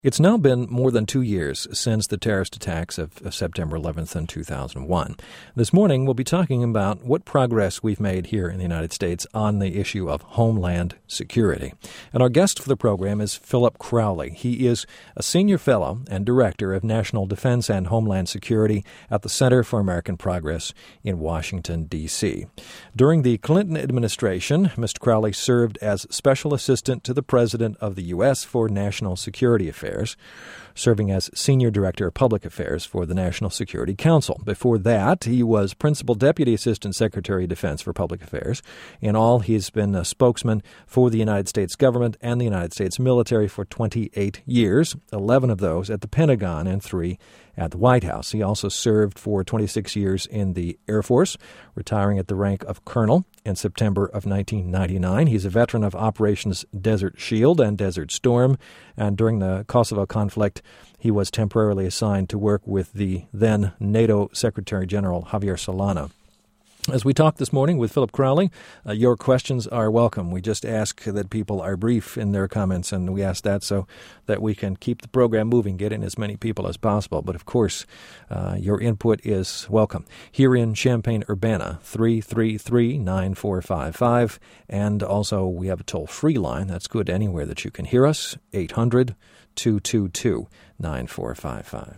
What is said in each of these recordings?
It's now been more than 2 years since the terrorist attacks of September 11th in 2001. This morning, we'll be talking about what progress we've made here in the United States on the issue of homeland security. And our guest for the program is Philip Crowley. He is a senior fellow and director of National Defense and Homeland Security at the Center for American Progress in Washington, D.C. During the Clinton administration, Mr. Crowley served as Special Assistant to the President of the U.S. for National Security Affairs, serving as Senior Director of Public Affairs for the National Security Council. Before that, he was Principal Deputy Assistant Secretary of Defense for Public Affairs. In all, he's been a spokesman for the United States government and the United States military for 28 years, 11 of those at the Pentagon and 3 at the White House. He also served for 26 years in the Air Force, retiring at the rank of colonel in September of 1999. He's a veteran of Operations Desert Shield and Desert Storm, and during the Kosovo conflict, he was temporarily assigned to work with the then NATO Secretary General Javier Solana. As we talk this morning with Philip Crowley, your questions are welcome. We just ask that people are brief in their comments, and we ask that so that we can keep the program moving, get in as many people as possible. But, of course, your input is welcome. Here in Champaign-Urbana, 333-9455, and also we have a toll-free line. That's good anywhere that you can hear us, 800-222-9455.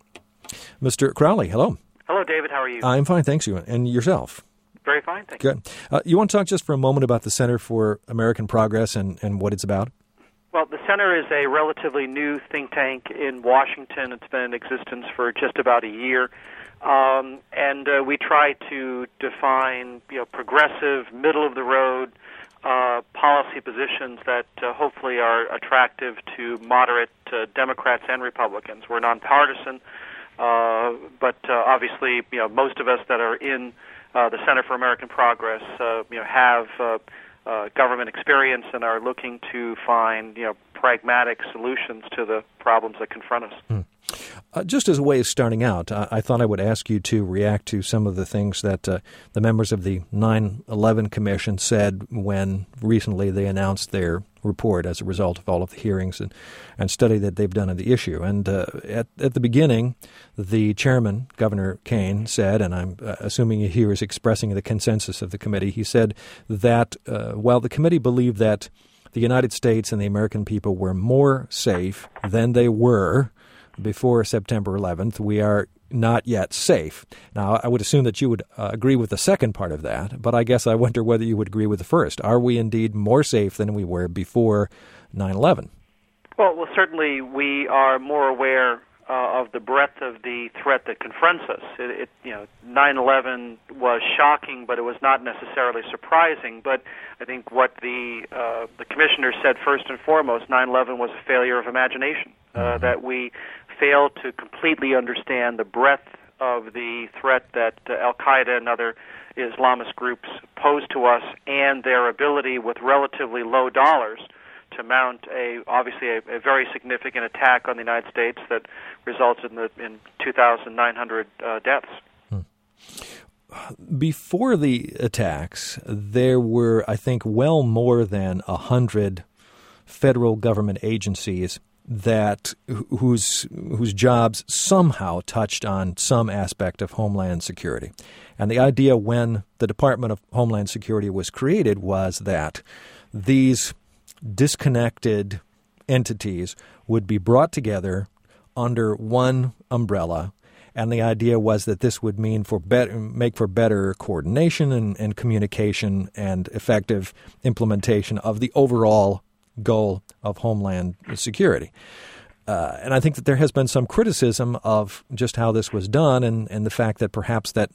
Mr. Crowley, hello. Hello, David. How are you? I'm fine, thanks. You. And yourself? Very fine, thank you. Good. You want to talk just for a moment about the Center for American Progress and what it's about? Well, the Center is a relatively new think tank in Washington. It's been in existence for just about a year. And we try to define progressive, middle-of-the-road policy positions that hopefully are attractive to moderate Democrats and Republicans. We're nonpartisan. But obviously, most of us that are in the Center for American Progress, have government experience and are looking to find, pragmatic solutions to the problems that confront us. Just as a way of starting out, I thought I would ask you to react to some of the things that the members of the 9/11 Commission said when recently they announced their report as a result of all of the hearings and study that they've done on the issue. And at the beginning, the chairman, Governor Kane, said, and I'm assuming he is expressing the consensus of the committee, he said that while the committee believed that the United States and the American people were more safe than they were before September 11th, we are not yet safe. Now, I would assume that you would agree with the second part of that, but I guess I wonder whether you would agree with the first. Are we indeed more safe than we were before 9/11? Well, certainly we are more aware of the breadth of the threat that confronts us. 9/11 was shocking, but it was not necessarily surprising. But I think what the commissioner said first and foremost, 9/11 was a failure of imagination, that we failed to completely understand the breadth of the threat that Al-Qaeda and other Islamist groups pose to us, and their ability with relatively low dollars to mount obviously a very significant attack on the United States that resulted in 2,900 deaths. Before the attacks, there were, I think, well more than 100 federal government agencies that whose jobs somehow touched on some aspect of Homeland Security. And the idea when the Department of Homeland Security was created was that these disconnected entities would be brought together under one umbrella, and the idea was that this would make for better coordination and communication and effective implementation of the overall goal of Homeland Security. And I think that there has been some criticism of just how this was done and the fact that perhaps that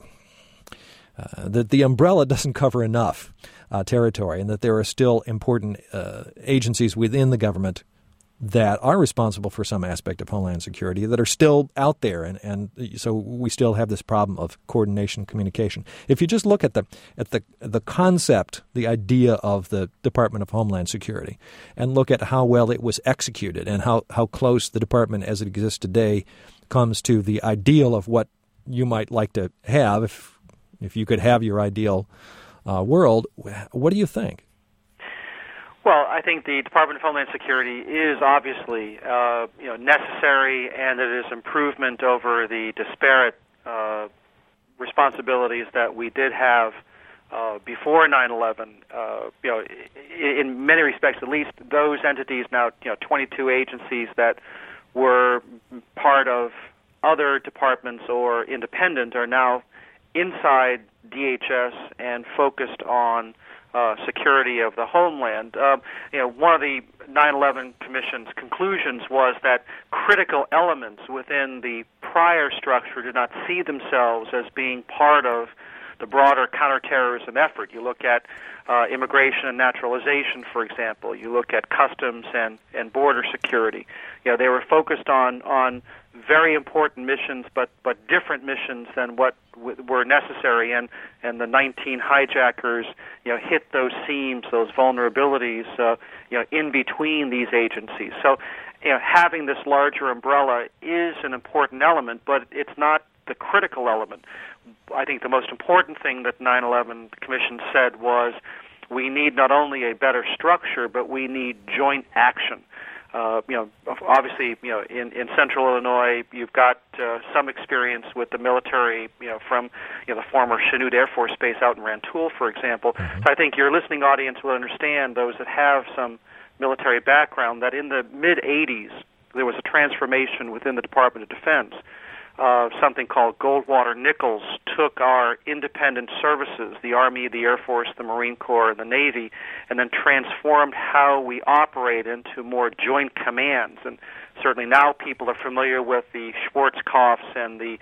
the umbrella doesn't cover enough territory, and that there are still important agencies within the government that are responsible for some aspect of Homeland Security that are still out there, and so we still have this problem of coordination, communication. If you just look at the concept, the idea of the Department of Homeland Security, and look at how well it was executed and how close the department as it exists today comes to the ideal of what you might like to have if you could have your ideal world, what do you think? Well, I think the Department of Homeland Security is obviously necessary, and it is improvement over the disparate responsibilities that we did have before 9/11. In many respects, at least, those entities now, 22 agencies that were part of other departments or independent, are now inside DHS and focused on security of the homeland. One of the 9/11 Commission's conclusions was that critical elements within the prior structure did not see themselves as being part of the broader counterterrorism effort. You look at immigration and naturalization, for example. You look at customs and border security. They were focused on very important missions, but different missions than what were necessary. And the 19 hijackers, hit those seams, those vulnerabilities, in between these agencies. So, having this larger umbrella is an important element, but it's not the critical element. I think the most important thing that 9/11 Commission said was we need not only a better structure, but we need joint action. Obviously, in Central Illinois, you've got some experience with the military, from the former Chanute Air Force Base out in Rantoul, for example. Mm-hmm. So I think your listening audience will understand, those that have some military background, that in the mid-'80s there was a transformation within the Department of Defense. Something called Goldwater Nichols took our independent services, the Army, the Air Force, the Marine Corps, and the Navy, and then transformed how we operate into more joint commands. And certainly now people are familiar with the Schwarzkopfs and the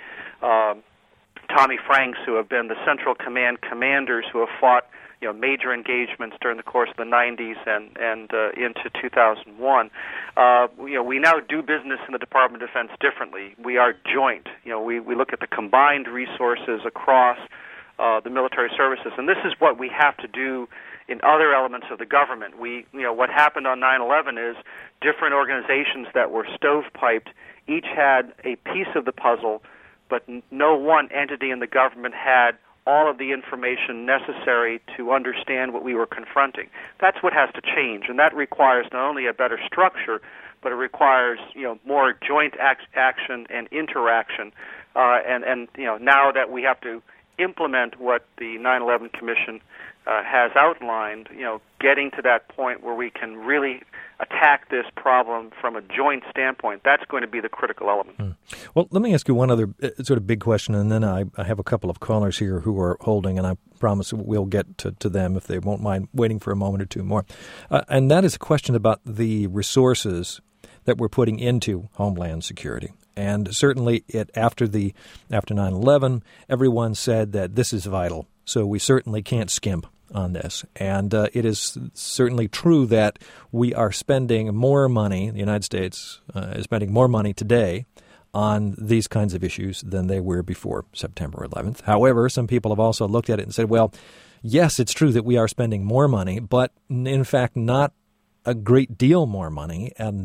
Tommy Franks, who have been the Central Command commanders who have fought major engagements during the course of the 90s and into 2001. We now do business in the Department of Defense differently. We are joint. We look at the combined resources across the military services, and this is what we have to do in other elements of the government. What happened on 9/11 is different organizations that were stovepiped each had a piece of the puzzle, but no one entity in the government had all of the information necessary to understand what we were confronting. That's what has to change, and that requires not only a better structure, but it requires more joint action and interaction. And now that we have to implement what the 9/11 Commission has outlined, getting to that point where we can really attack this problem from a joint standpoint, that's going to be the critical element. Well, let me ask you one other sort of big question, and then I have a couple of callers here who are holding, and I promise we'll get to them if they won't mind waiting for a moment or two more. And that is a question about the resources that we're putting into Homeland Security. And certainly after 9/11, everyone said that this is vital, so we certainly can't skimp on this. And it is certainly true that we are spending more money, the United States is spending more money today on these kinds of issues than they were before September 11th. However, some people have also looked at it and said, well, yes, it's true that we are spending more money, but in fact not a great deal more money, and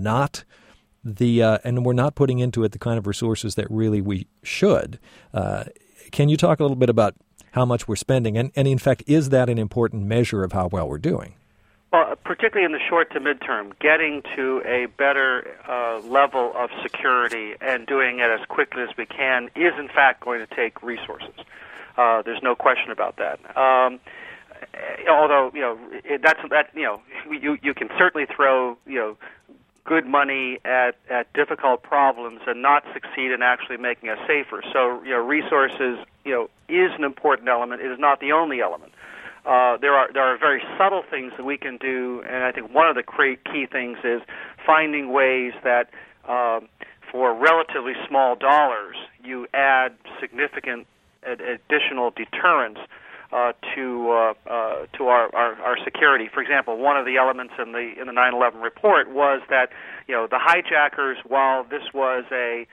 and we're not putting into it the kind of resources that really we should. Can you talk a little bit about how much we're spending, and in fact, is that an important measure of how well we're doing? Well, particularly in the short to midterm, getting to a better level of security and doing it as quickly as we can is, in fact, going to take resources. There's no question about that. Although you can certainly throw good money at difficult problems and not succeed in actually making us safer. So resources is an important element. It is not the only element. There are very subtle things that we can do, and I think one of the key things is finding ways that for relatively small dollars you add significant additional deterrence to our security. For example, one of the elements in the 9/11 report was that the hijackers, while this was a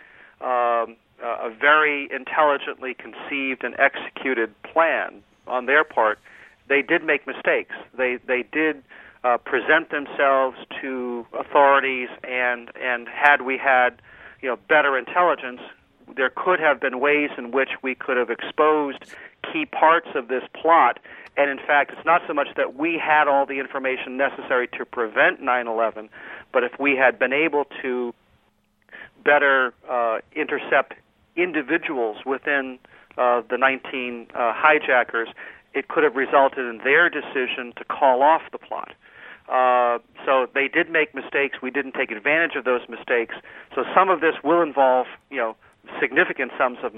very intelligently conceived and executed plan on their part, they did make mistakes. They did present themselves to authorities, and had we had better intelligence, there could have been ways in which we could have exposed key parts of this plot And in fact, it's not so much that we had all the information necessary to prevent 9/11, but if we had been able to better intercept individuals within the 19 hijackers, it could have resulted in their decision to call off the plot. So they did make mistakes. We didn't take advantage of those mistakes. So some of this will involve, significant sums of